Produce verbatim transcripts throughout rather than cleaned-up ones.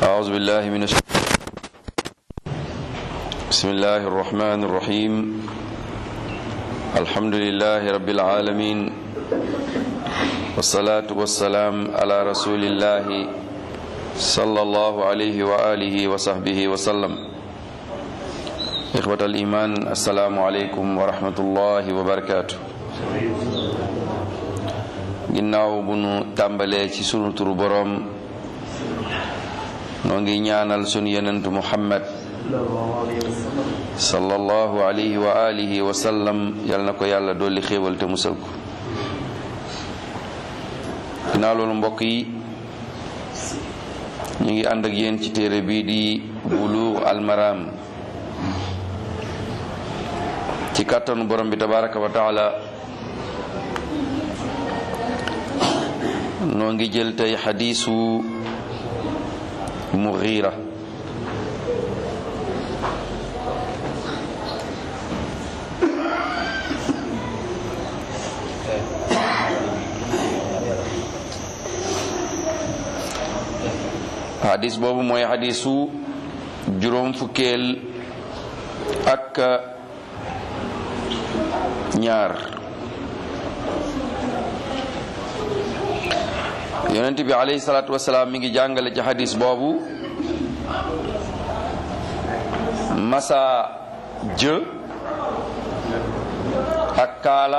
أعوذ بالله من الشيطان. بسم الله الرحمن الرحيم. الحمد لله رب العالمين، والصلاة والسلام على رسول الله صلى الله عليه وآله وصحبه وسلم. إخوة الإيمان، السلام عليكم ورحمة الله وبركاته. ginnaaw bu nu tàmbalee ci sunu turu boroom, noo ngi ñaanal sunu yonentu Muhammad sallallahu alayhi wa alihi wa sallam, yal na ko yàlla dolli xéewal te musal ko. ginnaaw loolu mbokk yi, ñu ngi ànd ak yéen ci téere bii di Bulugh al-Maram ci kàttanu borom bi tabaraka wa taala. noo ngi jël tey xadiisu Mughira. xadiis boobu mooy xadiisu juróom fukkeel ak ñaar. yonent bi alayhi salaatu wasalaam mi ngi jàngale ci xadis boobu masa jë ak kaala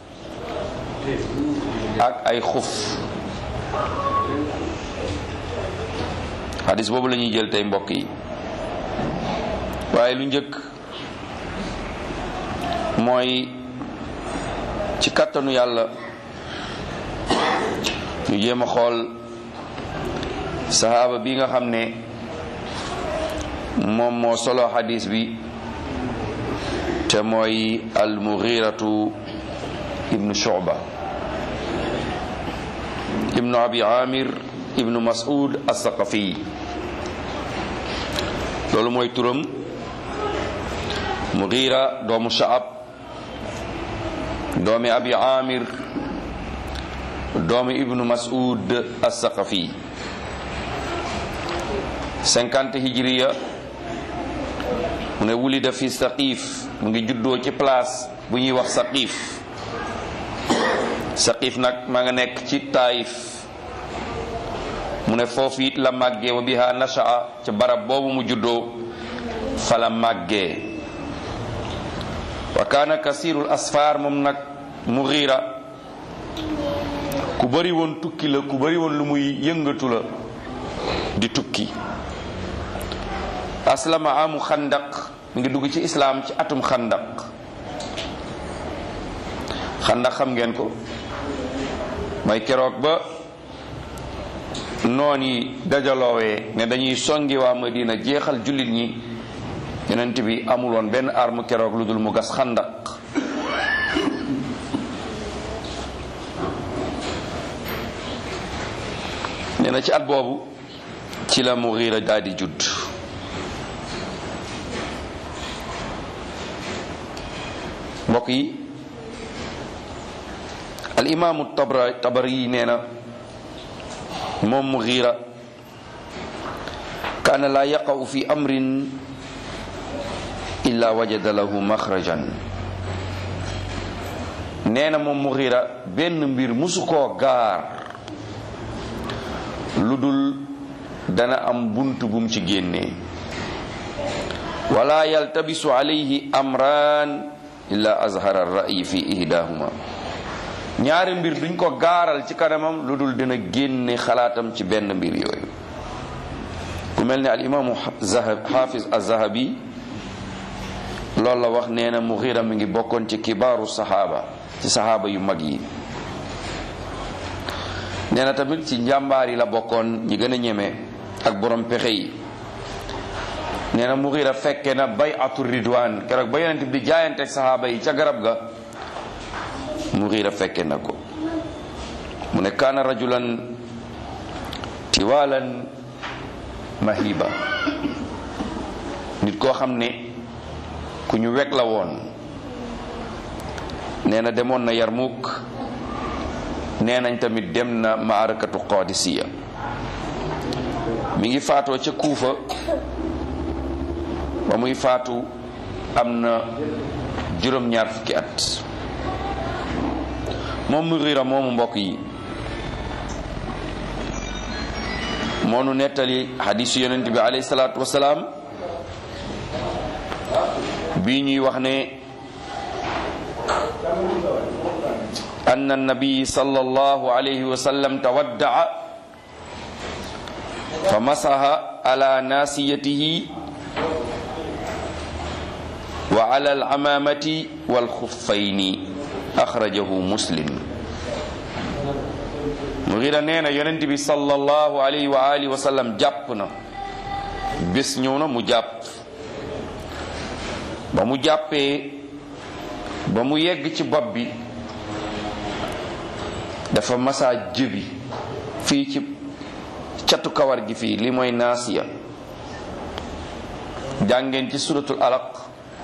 ak ay xuf. xadis boobu la ñuy jël tey mbokk yi, waaye lu njëkk mooy ci kattanu yàlla ñu jéem a xool sahaaba bi nga xam ne moom moo solo xadis bi, te mooy al-Mughiratu ibnu Shu'ba ibnu Abi Amir ibnu Mas'ud as-Saqafi. loolu mooy turam, Mughira doomu Sha'ab doomi Abi Amir doomi ibnu Mas'ud as-Saqafi. cinquante hijriya mu ne wulida fi Saqif, mu ngi juddoo ci place bu ñuy wax Saqif. Saqif nag maa nga nekk ci Taif. mu ne foofu it la màggee, wa biha nasha'a, ca barab boobu mu juddoo fa la màggee. wa kaana kasirul asfar, moom nag Mughira ku bari woon tukki la, ku bari woon lu muy yëngatu la di tukki. aslama amu xandaq, mu ngi dugg ci islaam ci atum xandaq. xandaq xam ngeen ko, mooy keroog ba noon yi dajaloowee ne dañuy songi waa Madina jeexal jullit ñi. yonent bi amul woon benn arme keroog lu dul mu gas xandaq. nee na ci at boobu ci la Mughira daal di judd. mbokk yi, al imaamu Tabari nee na moom Mughira kaana laa yaqa'u fi amrin illa wajada lahu maxrajan. nee na moom Mughira benn mbir musu koo gaar lu dul dana am bunt bum ci génnee. wala yaltabisu alayhi amran illa azhara ar-ra'yi fi ihdahuma. ñaari mbir duñ ko gaaral ci kanamam lu dul dina génne xalaatam ci benn mbir yooyu. ku mel ne al imaamu Hafiz az-Zahabi loolu la wax. nee na Mughira mi ngi bokkoon ci kibaaru saxaaba, ci saxaaba yu mag yi. nee na tamit ci njàmbaar yi la bokkoon, ñi gën a ñeme ak borom pexe yi. nee na Mughira fekke na bay'atu ridwaan, keroog ba yonent bi di jaayante ak saxaaba yi ca garab ga, Mughira fekke na ko. mu ne kaana rajulan tiwalan mahiba, nit koo xam ne ku ñu weg la woon. nee na demoon na Yarmuk, nee nañ tamit dem na maarakatu Qadisiya. mi ngi faatoo ca Kuufa ba muy faatu am na juróom-ñaar fukki at. moom Mughira moomu mbokk yi moo nu nettali xadiisu yonent bi alayhi salaatu wasalaam bii ñuy wax ne anna nabi sallallahu alayhi wa sallam tawaddaa fa masaha ala nasiyatihi wa ala al-amamati wal xuffayni axrajahu muslim. Mughira nee na yonent bi sallallahu alayhi wa alihi wa sallam jàpp na bés ñëw na mu jàpp ba mu jàppee ba mu yegg ci bopp bi dafa masaa jëbi fii ci catu kawar gi fii li mooy naasiya. jàngeen ci suratul alaq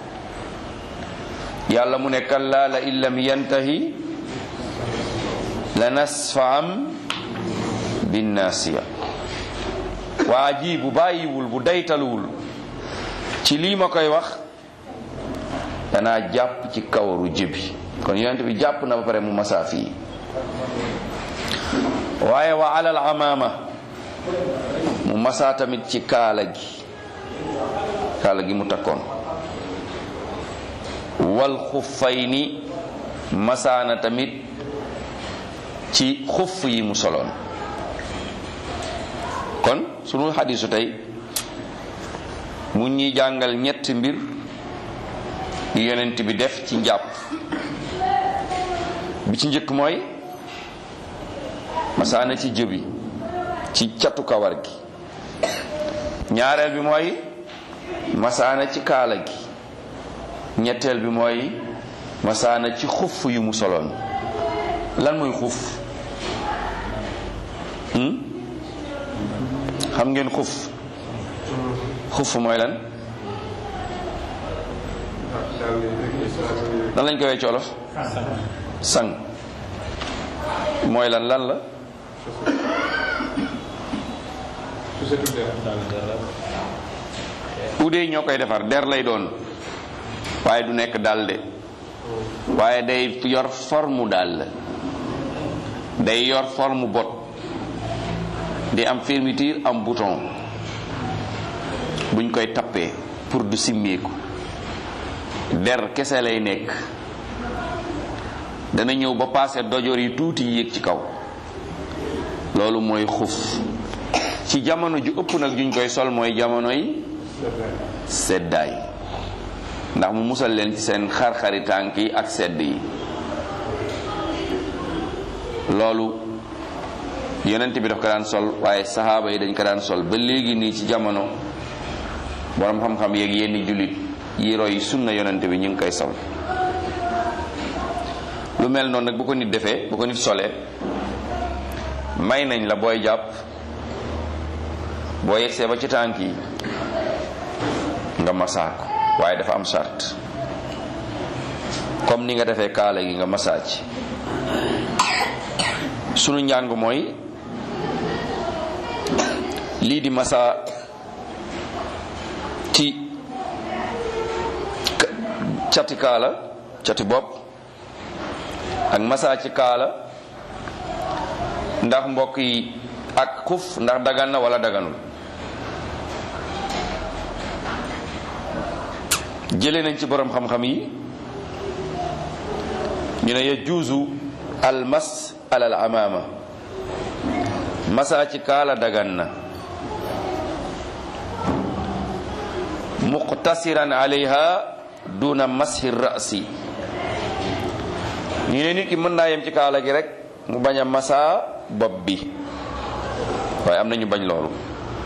yàlla mu ne kallaa la in lam yantahi la nasfaam bin naasiya. waa ji bu bàyyiwul bu daytaluwul ci lii ma koy wax danaa jàpp ci kawaru jëbi. kon yonent bi jàpp na ba pare mu masaa fii. waaye wa alal amaama mu masaa tamit ci kaala gi kaala gi mu takkoon. wal xuffayni masaana tamit ci xuff yi mu soloon. kon sunu xadiisu tey mu ñuy jàngal ñetti mbir yu yonent bi def ci njàpp. bi ci njëkk mooy masaana ci jëbi ci catu kawar gi. ñaareel bi mooy masaana ci kaala gi. ñetteel bi mooy masaana ci xuff yu mu soloon. lan mooy xuff? xam ngeen xuff? xuff mooy lan? lan lañ koy wee ci Wolof? sang. mooy lan lan la? udee ñoo koy defar der lay doon waaye du nekk dal de waaye day yor forme dal day yor forme bot di am fermeture am bouton buñ koy tappee pour du simmeeku. der kese lay nekk dana ñëw ba paase dojor yi tuuti yéeg ci kaw. loolu mooy xuf. ci jamono ju ëpp nag juñ koy sol mooy jamonoy seddaay ndax mu musal leen ci seen xar-xari tànk yi ak sedd yi. loolu yonent bi daf ko daan sol waaye saxaaba yi dañ ko daan sol ba léegi nii ci jamono borom xam-xam yeeg yenn jullit yi roy sunna yonent bi ñu ngi koy sol. lu mel noonu nag bu ko nit defee bu ko nit solee may nañ la booy jàpp boo yegsee ba ci tànk yi nga masaa ko waaye dafa am sart comme ni nga defee kaala gi nga masaa ci. sunu njàng mooy lii di masaa ci cati kaala cati bopp ak masaa ci kaala ndax mbokk yi ak xuf ndax dagan na wala daganul. jëlee nañ ci borom xam-xam yi ñu ne yajuuzu almas alal amaama masaa ci kaala dagan na muqtasiran alayha duna mashi rasi. ñu ne nit ki mën naa yem ci kaala gi rek mu bañ a masaa bopp bi waaye am na ñu bañ loolu.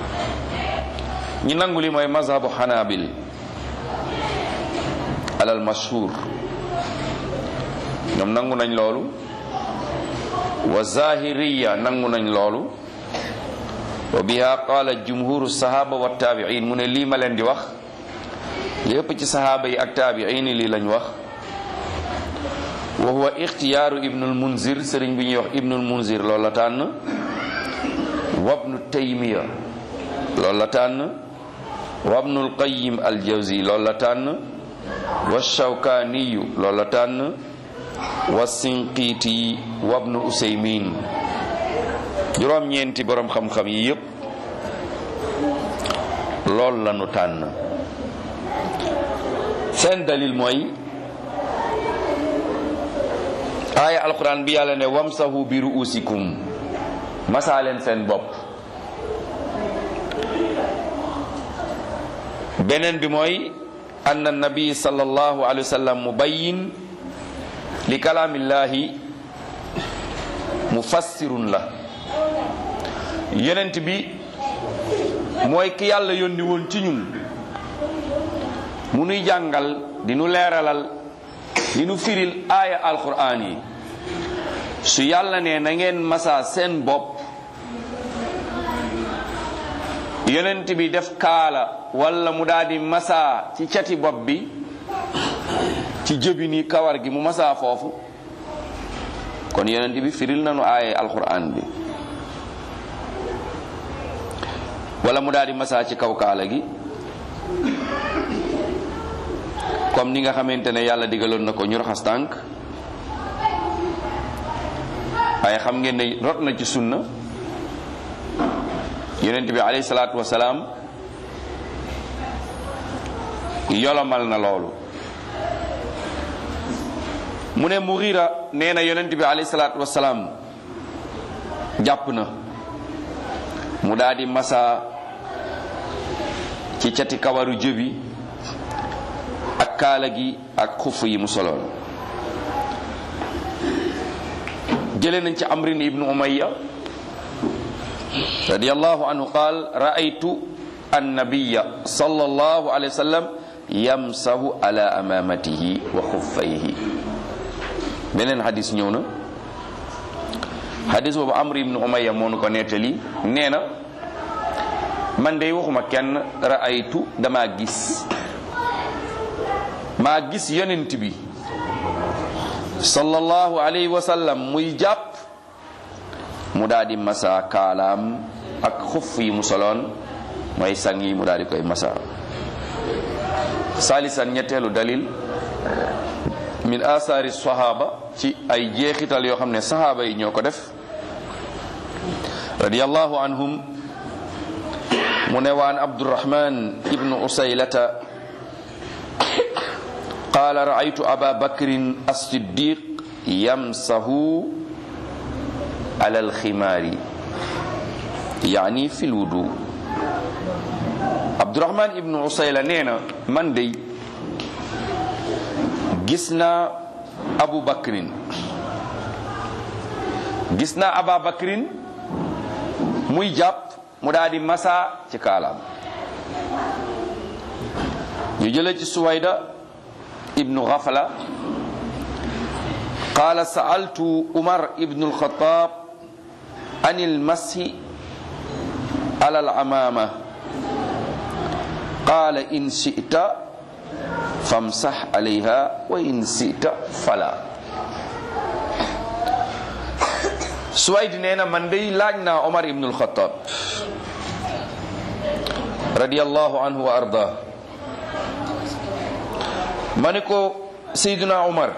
ñi nangu li mooy mazhabu xanaabil alal mashhur ñoom nangu nañ loolu. wa zahiriya nangu nañ loolu. wa biha qaala jumhuru sahaba wa taabiin mu ne lii ma leen di wax lépp ci sahaaba yi ak taabiin lii lañ wax. wa huwa ixtiyaaru ibnul munzir sëriñ bi ñuy wax ibnul munzir loolu la tànn. wa ibnu taymiya loolu la tànn wa ibnul qayyim al jawzi loolu la tànn wa shawkaaniyu loolu la tànn wa sinqiiti wa ibnu usaymin juróom-ñeenti borom xam-xam yi yépp loolu la nu tànn seen dalil mooy aaya alquran bi yàlla ne wamsahu bi ruusikum masaa leen seen bopp. beneen bi mooy anna nabi sallallahu alayhi wa sallam mubayyin li kalaamillahi mufassirun la yonent bi mooy ki yàlla yónni woon ci ñun mu nuy jàngal di nu leeralal di nu firil aaya alquran yi su yàlla ne na ngeen masa seen bopp yonent bi def kaala wala mu daal di masa ci cati bopp bi ci jëbi ni kawar gi mu masa foofu kon yonent bi firil nañu aaya alquran bi wala mu daal di masa ci kaw kaala gi comme ni nga xamante ne yàlla digaloon na ko ñu raxas tànk waaye xam ngeen ne rot na ci sunna yonent bi alayhi salaatu wasalaam yolomal na loolu mu ne Mughira nee na yonent bi alayhi salaatu wasalaam jàpp na mu daal di masa ci cati kawaru jëbi ak kaala gi ak xuff yi mu soloon jëlee nañ ci amrin ibnu umayya radiyallahu anhu qaal ra'aytu annabiya sallallahu alayhi wa sallam yamsahu ala amamatihi wa xuffayhi beneen xadis ñëw na xadis boobu amri ibnu umayya moo nu ko nettali nee na man de waxuma kenn ra'aytu dama gis maa gis yonent bi sallallahu alayhi wa sallam muy jàpp mu daal di masa kaalaam ak xuff yi mu soloon mooy sang yi mu daal di koy masa salisan ñetteelu dalil min asaari sahaba ci ay jeexital yoo xam ne sahaba yi ñoo ko def radiyallahu anhum mu ne waan abdurrahman ibnu usaylata qaala ra'aytu aba bakrin as-siddiq yamsahu ala al-khimaari yaani fil wudu abdurrahman ibnu usayla nee na man dey gis naa abu bakrin gis naa aba bakrin muy jàpp mu daal di masa ci kaalaam ñu jëlee ci suwayda ibnu ghafla qaala sa'altu umar ibnu al-khattab an al-mashi ala al-amama qaala in shi'ta famsah alayha wa in shi'ta fala suwayd nee na man day laaj naa umar ibnu al-khattab radiyallahu anhu wa arda ma ne ko Seydina Umar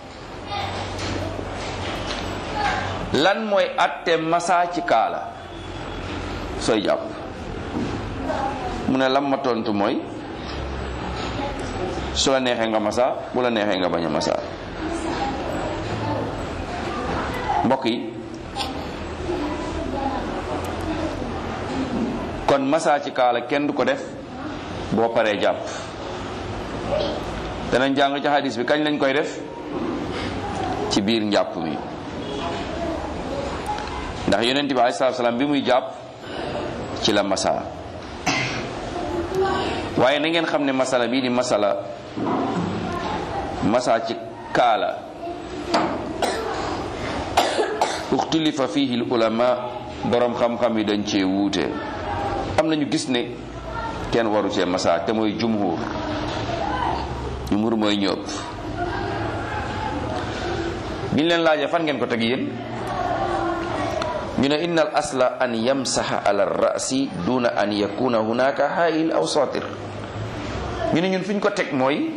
lan mooy atte masa ci kaala sooy jàpp mu ne lam ma tontu mooy su la neexee nga masa bu la neexee nga bañ a masa mbokk yi kon masa ci kaala kenn du ko def boo paree jàpp danañ jàng ci hadis bi kañ lañ koy def ci biir njàpp mi ndax yonent bi alayhi salaatu salaam bi muy jàpp ci la masala waaye na ngeen xam ne masala bii di masala masa ci kaala uxtilifa fihi ulama borom xam-xam yi dañ cee wuute am nañu gis ne kenn waru cee masa te mooy jumhur jumhur mooy ñëpp biñ leen laajee fan ngeen ko teg yéen ñu ne inna al asla an yamsaha ala rasi duna an yakuna hunaka hail aw satir. ñu ne ñun fi ñu ko teg mooy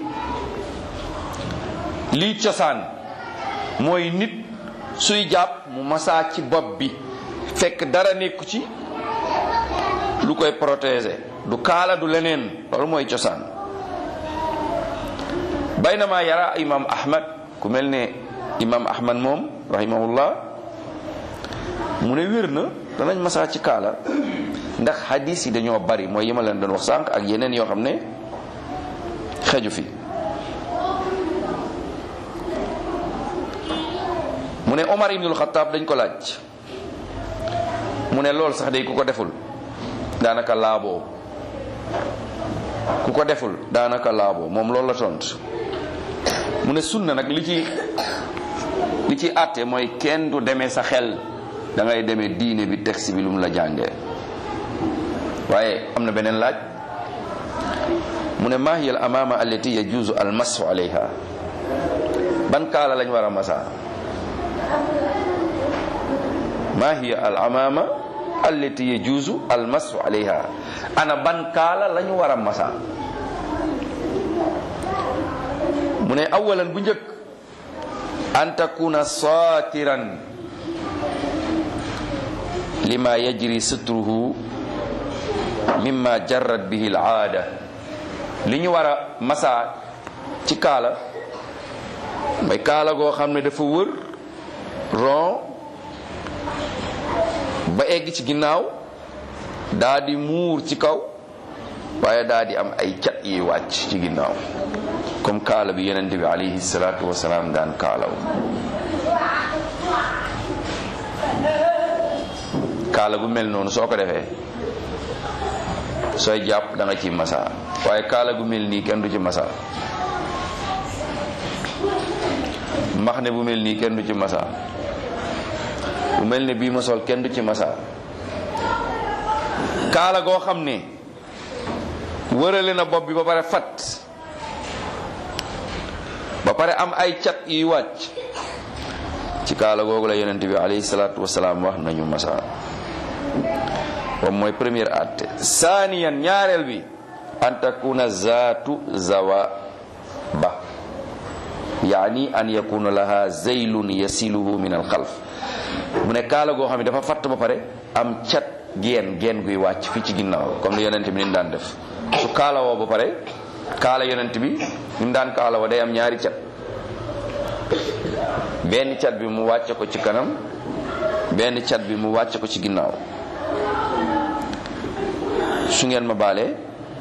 lii cosaan mooy nit suy jàpp mu masaa ci bopp bi fekk dara nekku ci lu koy protéger, du kaala du leneen. loolu mooy cosaan. baynama yara imam ahmad, ku mel ne imam ahmad moom rahimahullah mu ne wér na danañ masaa ci kaala ndax hadis yi dañoo bari, mooy yi ma leen doon wax sànq ak yeneen yoo xam ne xeju fi. mu ne Omar ibnul Xattaab dañ ko laaj, mu ne loolu sax day ku ko deful daanaka laaboo, ku ko deful daanaka laaboo, moom loolu la tontu. mu ne sunna nag li ci li ci àtte mooy kenn du demee sa xel, da ngay demee diine bi texte bi lu mu la jàngee. waaye am na beneen laaj, mu ne maa hiya al amaama allati yajuuzu al masu alayha, ban kaala lañ war a masaa. maa hiya al amaama allati yajuuzu al masu alayha, ana ban kaala lañu war a masaa. mu ne awalan bu njëkk an takuna saatiran lima yajri sutruhu mimma jarrat bihi al aada. li ñu war a masaa ci kaala mooy kaala goo xam ne dafa wër ron ba egg ci ginnaaw, daa di muur ci kaw, waaye daa di am ay cat yi wàcc ci ginnaaw, comme kaala bi yonent bi alayhi salaatu wasalaam daan kaalaw. kaala gu mel noonu soo ko defee sooy jàpp da nga ci masa, waaye kaala gu mel nii kenn du ci masa. mbaxne bu mel nii kenn du ci masa, bu mel ne bii ma sol kenn du ci masa. kaala goo xam ne wërale na bopp bi ba pare fat, ba pare am ay cat yuy wàcc, ci kaala googu la yonent bi alayhi salaatu wasalaam wax nañu masa. moom mooy première atte. saaniyan ñaareel bi an takuna zaatu zawa ba, yaani an yakuna laha zaylun yasiluhu min al xalf. mu ne kaala goo xam ne dafa fatt ba pare am cat geen geen guy wàcc fii ci ginnaaw, comme ni yonent bi ni daan def. su kaala woo ba pare, kaala yonent bi ni mu daan kaala woo day am ñaari cat, benn cat bi mu wàcce ko ci kanam, benn cat bi mu wàcce ko ci ginnaaw. su ngeen ma baalee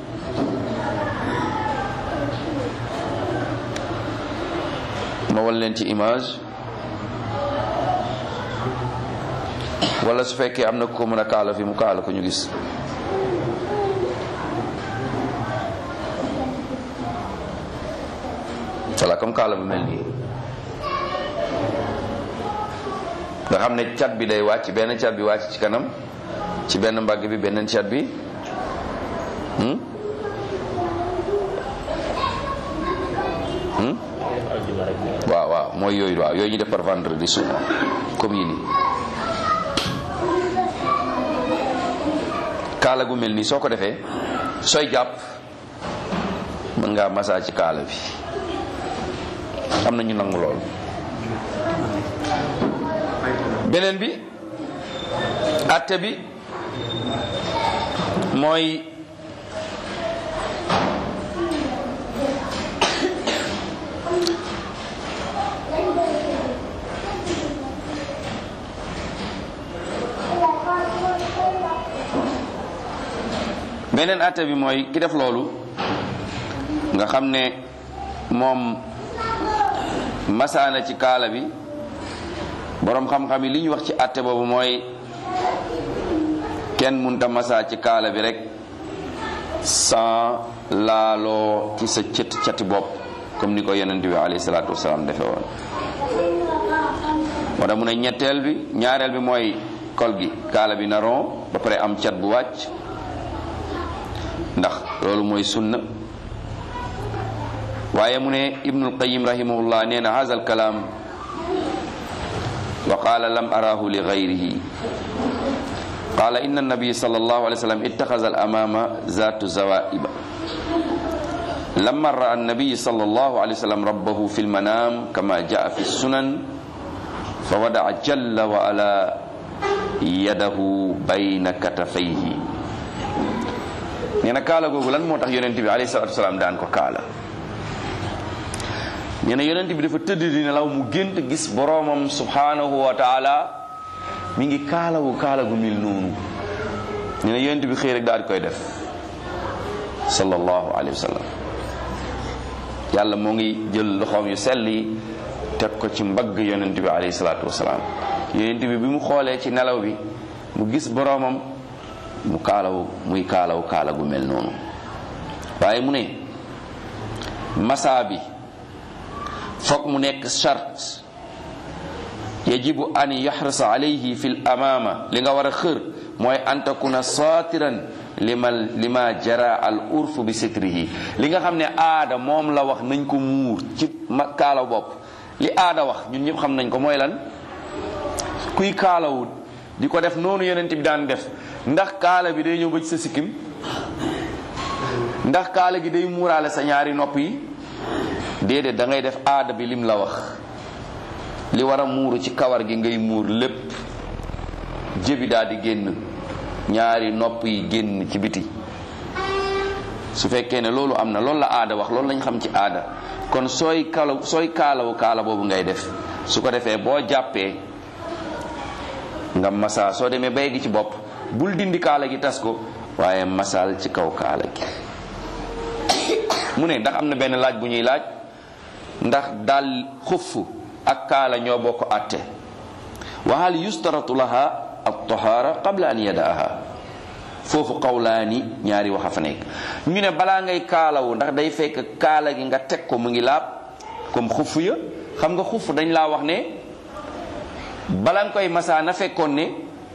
ma wal leen ci image, wala su fekkee am na ko mën a kaala fi mu kaala ko ñu gis. voilà, comme kaala bu mel nii nga xam ne cat bi day wàcc, benn cat bi wàcc ci kanam, ci benn mbagg bi, beneen cat bi hmm? Hmm? waaw waaw mooy yooyu, waaw yooyu ñu def par vendredi souvent comme yi nii. kaala gu mel nii soo ko defee sooy jàpp mën ngaa masaa ci kaala bi, am na ñu nangu lool. beneen bi atte bi mooy beneen atte bi mooy ki def loolu nga xam ne moom masaana ci kaala bi, boroom xam-xam yi li ñu wax ci atte boobu mooy kenn munta masaa ci kaala bi rek sans laaloo ci sa cët cati bopp, comme ni ko yonent bi alayhi salaatu wasalaam defe woon. moo tax mu ne ñetteel bi ñaareel bi mooy kol gi kaala bi na ron ba pare am cat bu wàcc, ndax loolu mooy sunna. waaye mu ne Ibnul Qayyim rahimahullah nee na haazal kalaam wa qaala lam araahu li gayrihi qaala inna nabiy sallallahu alayhi wa sallam ittaxaza al amaama zaatu zawaiba lamma raa annabiy sallallahu alayhi wa sallam rabbahu fi lmanaam kama jaa fi sunan fa wadaa jalla wa ala yadahu bayna katafayhi. nee na kaala googu lan moo tax yonent bi alayhi salaatu wasalaam daan ko kaala. nee na yonent bi dafa tëdd di nelaw mu gént gis boroomam subhanahu wa taala mi ngi kaalawu kaala gu mil noonu. nee na yonent bi xëy rek daal di koy def sallallahu alayhi wa sallam. yàlla moo ngi jël loxoom yu sell yi teg ko ci mbagg yonent bi alayhi salaatu wasalaam. yonent bi bi mu xoolee ci nelaw bi mu gis boroomam mu kaalawu muy kaalawu kaala gu mel noonu. waaye mu ne masaa bi fokk mu nekk charte yajibu an yaxrasa alayhi fi l amaama. li nga war a xër mooy an takuna saatiran lima lima jara al urfu bi sitrihi. li nga xam ne aada moom la wax nañ ko muur ci kaala bopp, li aada wax ñun ñëpp xam nañ ko mooy lan. kuy kaalawut di ko def noonu yonent bi daan def, ndax kaala bi day ñëw ba ci sa sikkim, ndax kaala gi day muuraale sa ñaari nopp yi? déedéet, da ngay def aada bi lim la wax. li war a muuru ci kawar gi ngay muur lépp, jëbi daal di génn, ñaari nopp yi génn ci biti. su fekkee ne loolu am na, loolu la aada wax, loolu lañ xam ci aada. kon sooy kala sooy kaalawu kaala boobu ngay def. su ko defee boo jàppee nga masa, soo demee bay gi ci bopp bul dindi kaala gi tas ko, waaye masal ci kaw kaala gi. mu ne ndax am na benn laaj bu ñuy laaj, ndax daal xuff ak kaala ñoo bokk àtte. wa hal yustaratu laha at-tahara qabla an yadaaha. foofu qawlaani, ñaari wax a fa nekk. ñu ne balaa ngay kaalawu ndax day fekk kaala gi nga teg ko mu ngi laab comme xuff ya. xam nga xuff dañ laa wax ne bala nga koy masa na fekkoon ne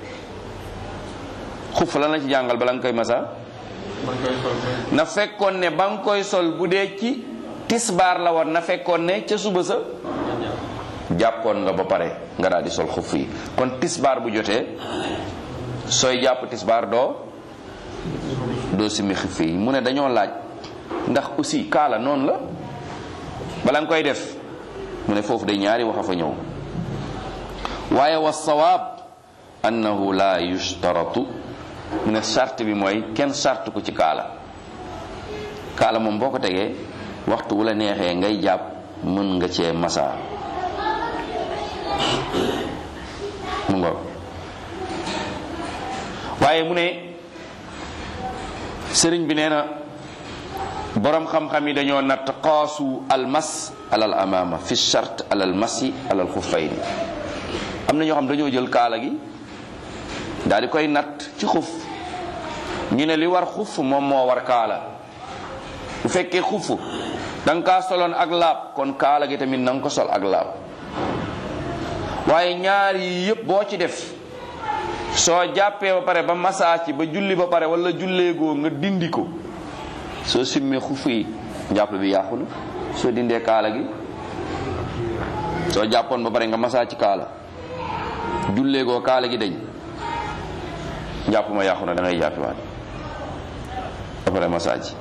xuff lan la ci jàngal. bala nga koy masa na fekkoon ne ba nga koy sol bu dee ci tisbaar la war, na fekkoon ne ca suba sa jàppoon nga ba pare nga daal di sol xuff yi. kon tisbaar bu jotee sooy jàpp tisbaar doo doo simi xuff yi. mu ne dañoo laaj ndax aussi kaala noonu la bala nga koy def. mu ne foofu de ñaari wax a fa ñëw, waaye wa sawaab annahu la yushtaratu. mu ne charte bi mooy kenn charte ko ci kaala. kaala moom boo ko tegee waxtu wu la neexee ngay jàpp mën nga cee masa. mu ngo waaye mu ne sëriñ bi nee na borom xam-xam yi dañoo natt qaasu almas alal amaama fi charte alal masi alal xuffayni. am na ñoo xam dañoo jël kaala gi daal di koy natt ci xuf. ñu ne li war xuf moom moo war kaala. bu fekkee xuf da nga kaa soloon ak laab, kon kaala gi tamit na nga ko sol ak laab. waaye ñaar yi yëpp boo ci def, soo jàppee ba pare ba masaa ci ba julli ba pare wala julleegoo nga dindi ko, soo simmee xuf yi jàpp bi yàqu na. soo dindee kaala gi, soo jàppoon ba pare nga masaa ci kaala, julleegoo kaala gi dañ, jàpp ma yàqu na, da ngay jàppiwaat ba pare masaa ji.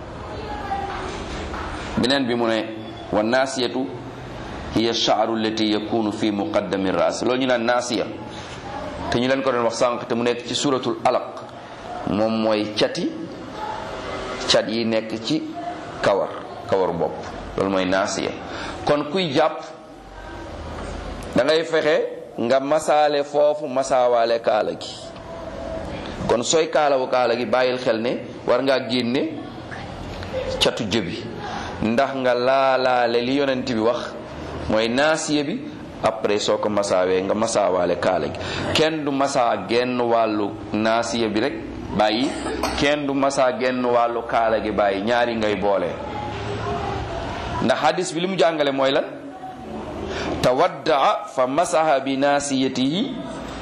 beneen bi mu ne wa naasiyatu hiya sha'ru allati yakunu fi muqaddami ras. loolu ñu naan naasiya te ñu leen ko doon wax sànq te mu nekk ci suratul alaq, moom mooy cati cat yi nekk ci kawar kawaru bopp, loolu mooy naasiya. kon kuy jàpp da ngay fexe nga masaale foofu masaawaale kaala gi. kon sooy kaalawu kaala gi bàyyil xel ne war ngaa génne catu jëbi, ndax nga laalaale li yonent bi wax mooy naasiya bi. après soo ko masaawee nga masaawaale kaala gi. kenn du masaa genn wàllu naasiya bi rek bàyyi, kenn du masaa genn wàllu kaala gi bàyyi, ñaari ngay boole. ndax hadis bi li mu jàngale mooy lan, tawaddaa fa masaha bi naasiyatihi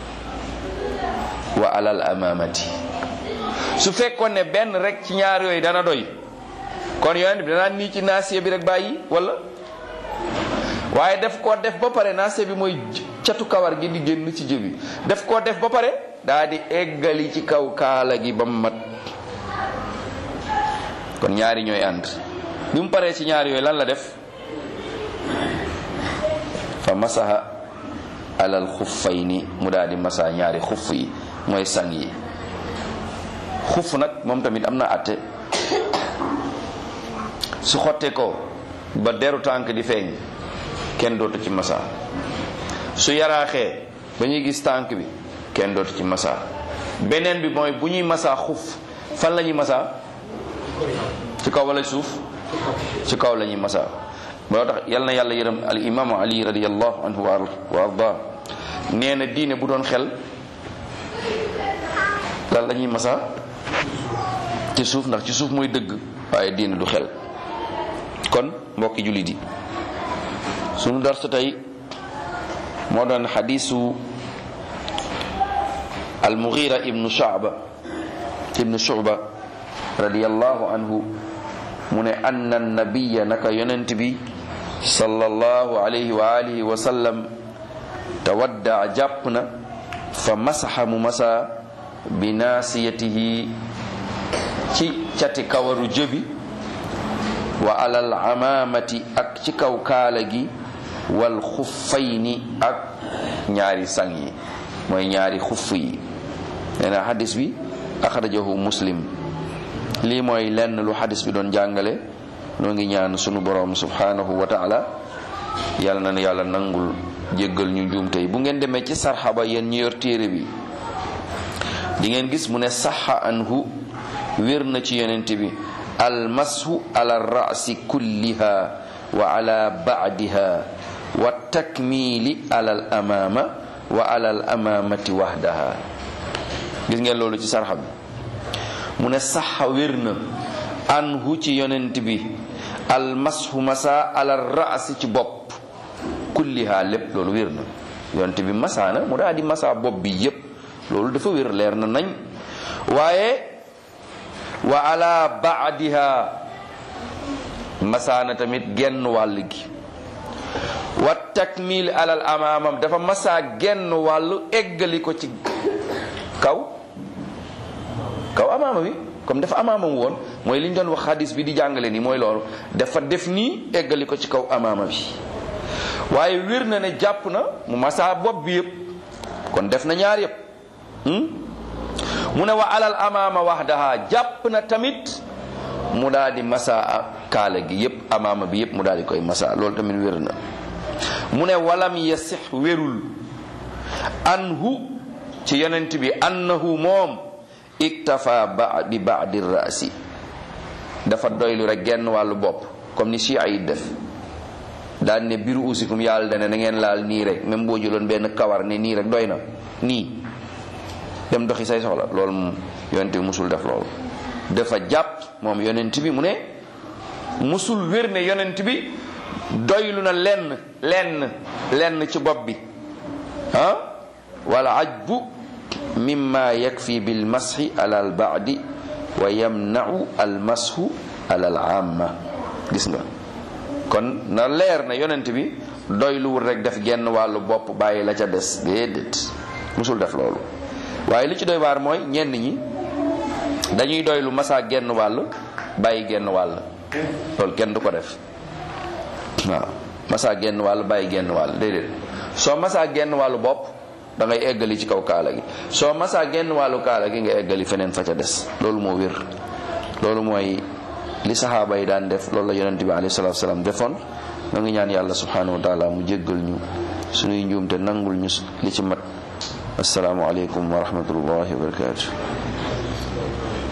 wa alal amamati. su fekkoon ne benn rek ci ñaar yooyu dana doy, kon yonent bi danaa nii ci naasiya bi rek bàyyi wala. waaye def koo def ba pare naasiya bi mooy catu kawar gi di génn ci jëbi, def koo def ba pare daa di eggali ci kaw kaala gi ba mu mat. kon ñaari ñooy ànd bi mu paree ci ñaari yooyu lan la def fa masaha alal xuffayni mu daal di masa ñaari xuff yi mooy sang yi. xuff nag moom tamit am na àtte su xotte ko ba deru tànk di feeñ kenn dootu ci masa. su yaraaxee ba ñuy gis tànk bi kenn dootu ci masa. beneen bi mooy bu ñuy masa xuff fan la ñuy masa ci kaw wala suuf ci kaw la ñuy masa. moo tax yal na yàlla yërëm al imaamu ali radiyallahu anhu wa arda nee na diine bu doon xel lan la ñuy masa ci suuf ndax ci suuf mooy dëgg waaye diine du xel. kon mbokki jullit yi sunu darsu tey moo doon xadiisu al mughira ibnu shu'ba ibnu shu'ba radiyallahu anhu mu ne anna nabiya naka yonent bi sallallahu alayhi wa alihi wa sallam tawadda jàpp na fa masaxa mu masa bi naasiyatihi ci cati kawaru jëbi wa alal amaamati ak ci kaw kaala gi wal xuffayni ak ñaari sang yi mooy ñaari xuff yi. nee na xadis bi axrajahu muslim. lii mooy lenn lu xadis bi doon jàngale. noo ngi ñaan sunu borom subhanahu wa taala yàlla na nu yàlla nangul jéggal ñu njuum tey bu ngeen demee ci sarxaba yéen ñu yor téere bi di ngeen gis mu ne saxa anhu wér na ci yonent bi almashu ala rasi kulliha wa ala baadiha wa takmili ala al amama wa ala al amamati wahdaha. gis ngeen loolu ci sarxa bi mu ne saxa wér na anhu ci yonent bi almashu masa ala rasi ci bopp kulliha lépp loolu wér na yonent bi masaana mu daa di masa bopp bi yépp loolu dafa wér leer na nañ. waaye wa ala baadiha masaana tamit genn wàll gi wa takmil alal amaamam dafa masa genn wàllu eggali ko ci kaw kaw amaama bi comme dafa amaamam woon mooy li ñu doon wax hadis bi di jàngale ni mooy loolu dafa def nii eggali ko ci kaw amaama bi. waaye wér na ne jàpp na mu masa bopp bi yëpp kon def na ñaar yëpp. mu ne wa alal amaama wahdaha jàpp na tamit mu daal di masa kaala gi yëpp amaama bi yëpp mu daal di koy masa loolu tamit wér na. mu ne walam yasix wérul anhu ci yonent bi annahu moom iktafa ba bi baadi rasi dafa doylu rek genn wàllu bopp comme ni chia yi def daan ne biru usikum yàlla dane na ngeen laal nii rek même boo jëloon benn kawar ne nii rek doy na nii dem doxi say soxla loolu moom yonent bi musul def loolu. dafa jàpp moom yonent bi mu ne musul wér ne yonent bi doylu na lenn lenn lenn ci bopp bi ah wala ajbu mimma yakfi bil mashi ala al baadi wa yamna'u al mashu ala al amma. gis nga kon na leer na yonent bi doyluwul rek def genn wàllu bopp bàyyi la ca des déedéet musul def loolu. waaye li ci doy waar mooy ñenn ñi dañuy doylu masa genn wàll bàyyi genn wàll loolu kenn du ko def waaw masa genn wàll bàyyi genn wàll déedéet soo masa genn wàllu bopp da ngay eggali ci kaw kaala gi soo masa genn wàllu kaala gi nga eggali feneen fa ca des loolu moo wér. loolu mooy li saxaaba yi daan def loolu la yonent bi alayhi salaatu wasalaam defoon. na ngi ñaan yàlla subhanahu wa taala mu jéggal ñu suñuy njuumte nangul ñu li ci mat. assalaamu aleykum wa rahmatullahi wa barakatuh.